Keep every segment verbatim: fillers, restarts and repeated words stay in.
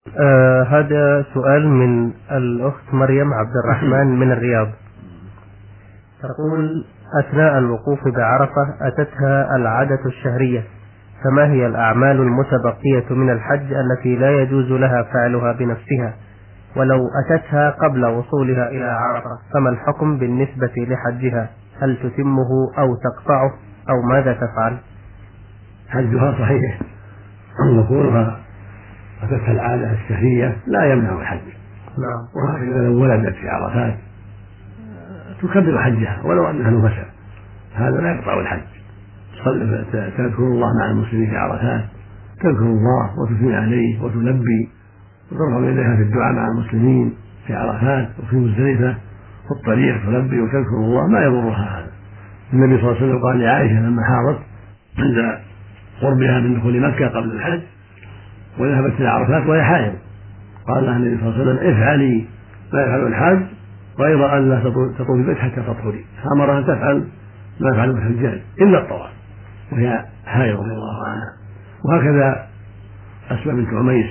آه هذا سؤال من الأخت مريم عبد الرحمن من الرياض. تقول: أثناء الوقوف بعرفة أتتها العادة الشهرية، فما هي الأعمال المتبقية من الحج التي لا يجوز لها فعلها بنفسها؟ ولو أتتها قبل وصولها إلى عرفة فما الحكم بالنسبة لحجها؟ هل تتمه أو تقطعه أو ماذا تفعل؟ حجها صحيح، وكونها أتتها العادة الشهرية لا يمنع الحج. نعم. وهكذا لو ولدت في عرفات تكبر حجها ولو أنها نفسا، هذا لا يقطع الحج. تذكر الله مع المسلمين في عرفات، تذكر الله وتثني عليه وتلبي وترفع يديها في الدعاء مع المسلمين في عرفات وفي مزدلفة في الطريق، تلبي وتذكر الله ما يضرها هذا. النبي صلى الله عليه وسلم قال لعائشة لما حاضت عند قربها من دخول مكة قبل الحج وذهبت إلى عرفات وهي حائض، قال لها النبي صلى الله عليه وسلم: افعلي ما يفعل الحاج غير أن لا تطوفي البيت حتى تطهري، فأمرها أن تفعل ما يفعل الحجاج إلا الطواف وهي حائض رضي الله عنها. وهكذا أسماء بنت عميس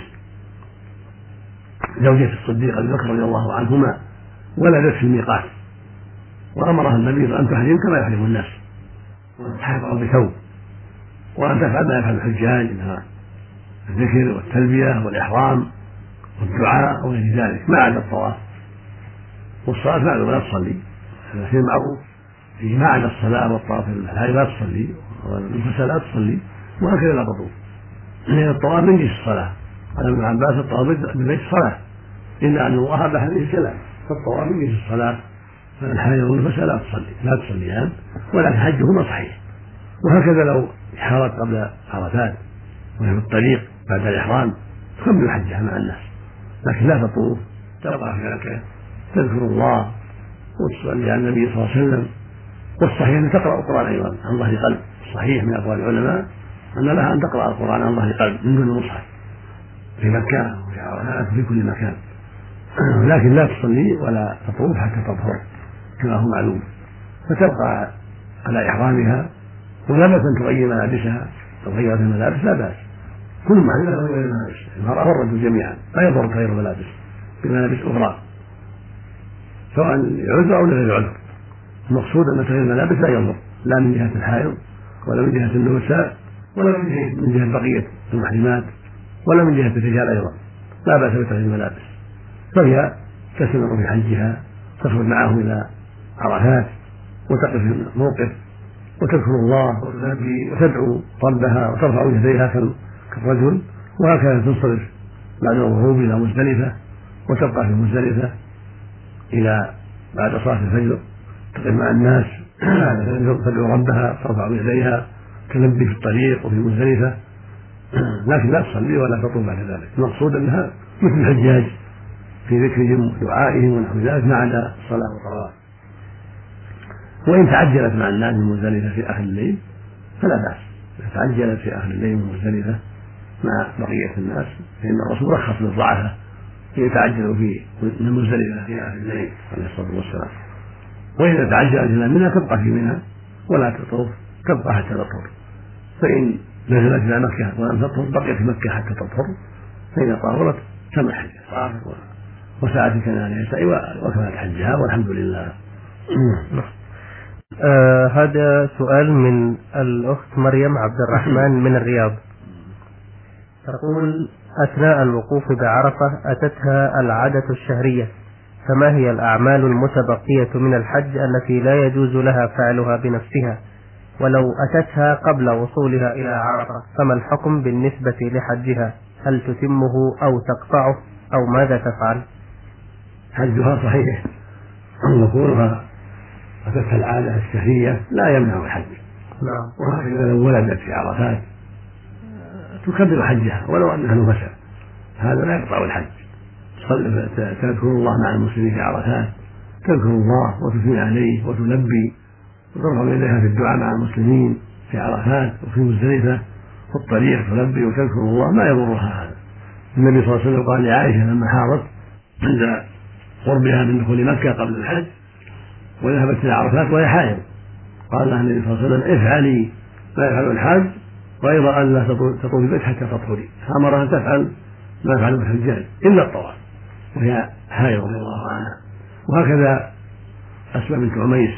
زوجة الصديق أبي بكر رضي الله عنهما ولدت في الميقات، وأمرها النبي أن تحرم كما يحرم الناس، وأن تحرم بثوب، وأن تفعل ما يفعل الحجاج من الذكر والتلبية والإحرام والدعاء وغير ذلك ما عدا الطواف. والصلاة معلومة لا تصلي، هذا شيء معروف فيه، ما عدا الصلاة والطواف الحاج لا تصلي والنفساء لا تصلي، وهكذا لا تطوف، لأن الطواف من جنس الصلاة. قال ابن عباس: الطواف بالبيت صلاة إلا أن الله أباح فيه الكلام، فالطواف من جنس الصلاة، فالحاج والنفساء لا تصلي لا تصليان ولكن حجهما صحيح. وهكذا لو حارت قبل عرفات وهي في الطريق بعد الإحرام تكمل حجها مع الناس، لكن لا تطوف، تبقى في مكة تذكر الله وتصلي على النبي صلى الله عليه وسلم. والصحيح أن تقرأ القرآن أيضا عن ظهر قلب، الصحيح من أقوال العلماء أن لها أن تقرأ القرآن عن ظهر قلب من دون المصحف في مكة وفي عرفات وفي كل مكان، لكن لا تصلي ولا تطوف حتى تطهر كما هو معلوم، فتبقى على إحرامها، ولا بأس أن تغير ملابسها، لو غيرت الملابس لا بأس، كل ما لا تغير الملابس، المرأة والرجل جميعا لا يضر تغير الملابس بملابس أخرى سواء لعذر أو لغير عذر. المقصود أن تغيير الملابس لا يضر، لا من جهة الحائض ولا من جهة النساء ولا من جهة, من جهة بقية المحرمات ولا من جهة الرجال أيضا، لا بأس بتغيير الملابس. فهي تستمر في حجها، تخرج معه إلى عرفات وتقف في الموقف وتذكر الله وتلبي وتدعو ربها وترفع يديها كالرجل، وهكذا تنصرف بعد الغروب إلى مزدلفة وتبقى في مزدلفة إلى بعد صلاة الفجر، تقف مع الناس تدعو ربها ترفع يديها تلبي في الطريق وفي مزدلفة، لكن لا تصلي ولا تطوف بعد ذلك. المقصود أنها مثل الحجاج في ذكرهم ودعائهم ونحو ذلك ما عدا الصلاة والطواف. وإن تعجلت مع الناس من مزدلفة في آخر الليل فلا بأس، إذا تعجلت في آخر الليل من مزدلفة مع بقية الناس فإن الرسول رخص للضعفاء يتعجلوا في من مزدلفة في آخر الليل عليه الصلاة والسلام. وإذا تعجلت إلى منى تبقى في منى ولا تطوف، تبقى حتى تطهر، فإن نزلت إلى مكة ولم تطهر بقيت في مكة حتى تطهر، فإذا طهرت تم حجها وساعة كنانها وكملت حجها والحمد لله. آه هذا سؤال من الأخت مريم عبد الرحمن من الرياض. تقول: أثناء الوقوف بعرفة أتتها العادة الشهرية، فما هي الأعمال المتبقية من الحج التي لا يجوز لها فعلها بنفسها؟ ولو أتتها قبل وصولها إلى عرفة فما الحكم بالنسبة لحجها؟ هل تتمه أو تقطعه أو ماذا تفعل؟ حجها صحيح، وكونها أتتها العادة الشهرية لا يمنع الحج. نعم. وهكذا لو ولدت في عرفات تكبر حجها ولو أنها نفسا، هذا لا يقطع الحج. تذكر الله مع المسلمين في عرفات، تذكر الله وتثني عليه وتلبي وترفع يديها في الدعاء مع المسلمين في عرفات وفي مزدلفة في الطريق، تلبي وتذكر الله ما يضرها هذا. النبي صلى الله عليه وسلم قال لعائشة لما حاضت عند قربها من دخول مكة قبل الحج وذهبت إلى عرفات وهي حائض، قال لها النبي صلى الله عليه وسلم: افعلي ما يفعل الحاج غير أن لا تطوفي البيت حتى تطهري، فأمرها أن تفعل ما يفعله الحجاج إلا الطواف، وهي حائض رضي الله عنها. وهكذا أسماء بنت عميس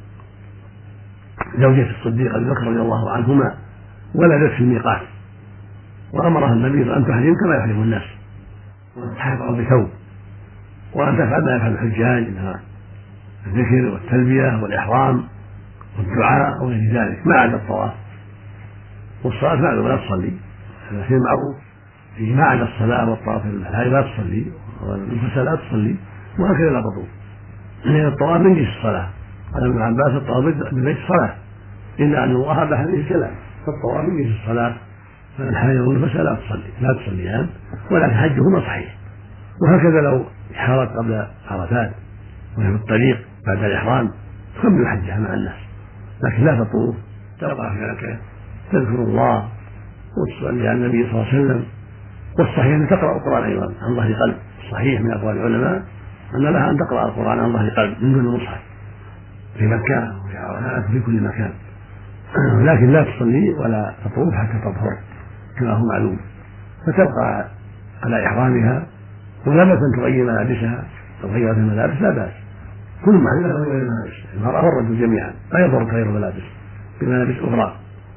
زوجة الصديق أبي بكر رضي الله عنهما ولدت في الميقات، وأمرها النبي أن تحرم كما يحرم الناس، وأن تحرم بثوب، وأن تفعل ما يفعل الحجاج من الذكر والتلبية والإحرام والدعاء وغير ذلك ما عدا الطواف. والصلاة معلومة لا تصلي، هذا شيء معروف فيه ما عدا الصلاة والطواف هذه لا تصلي، والنفساء لا تصلي، وهكذا لا تطوف، لأن الطواف من جنس الصلاة. قال ابن عباس الطواف بالبيت الصلاة، إلا أن الله أباح به الكلام، فالطواف من جنس الصلاة، فالحائض والنفساء لا تصلي لا تصليان، ولكن حجهما صحيح. وهكذا لو حارت قبل عرفات وهي في الطريق بعد الإحرام تكمل حجها مع الناس، لكن لا تطوف، تبقى في مكة تذكر الله وتصلي على النبي صلى الله عليه وسلم. والصحيح أن تقرأ القرآن أيضا عن ظهر قلب، الصحيح من أقوال العلماء أن لها أن تقرأ القرآن عن ظهر قلب من دون المصحف في مكة وفي عرفات وفي كل مكان، لكن لا تصلي ولا تطوف حتى تطهر كما هو معلوم، فتبقى على إحرامها، ولا بأس أن تغير ملابسها، لو غيرت الملابس لا بأس، كل ما عليها تغير الملابس، المرأة والرجل جميعا لا يضر تغير الملابس بملابس أخرى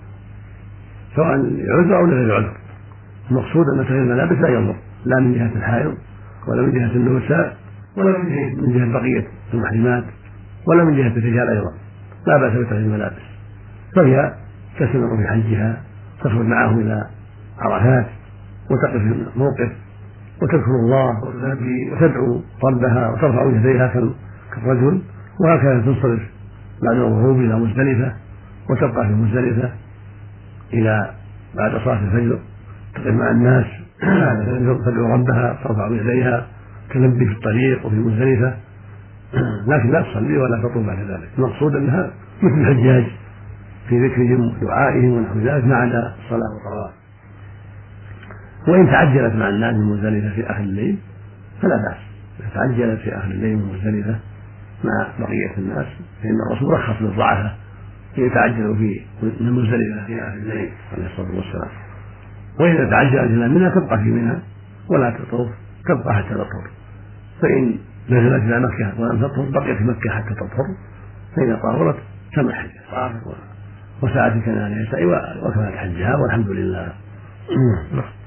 سواء لعذر أو لغير عذر. المقصود أن تغيير الملابس لا يضر، لا من جهة الحائض ولا من جهة النساء ولا من جهة, من جهة بقية المحرمات ولا من جهة الرجال أيضا، لا بأس بتغيير الملابس. فهي تستمر في حجها، تخرج معه إلى عرفات وتقف في الموقف وتذكر الله وتدعو ربها وترفع يديها كالرجل، وهكذا تنصرف بعد الغروب إلى مزدلفة وتبقى في مزدلفة إلى بعد صلاة الفجر، تقف مع الناس تدعو ربها ترفع يديها تلبي في الطريق وفي مزدلفة، لكن لا تصلي ولا تطوف بعد ذلك. المقصود أنها مثل الحجاج في ذكرهم ودعائهم ونحو ذلك ما عدا الصلاة والطواف. وإن تعجلت مع الناس من مزدلفة في آخر الليل فلا بأس، إذا تعجلت في آخر الليل من مزدلفة مع بقية الناس فإن الرسول رخص للضعفاء يتعجلوا في من مزدلفة في آخر الليل عليه الصلاة والسلام. وإذا تعجلت إلى منى تبقى في منى ولا تطوف، تبقى حتى تطهر، فإن نزلت إلى مكة ولم تطهر بقيت في مكة حتى تطهر، فإذا طهرت تم حجها وساعة كان عليها سعي وكملت حجها والحمد لله.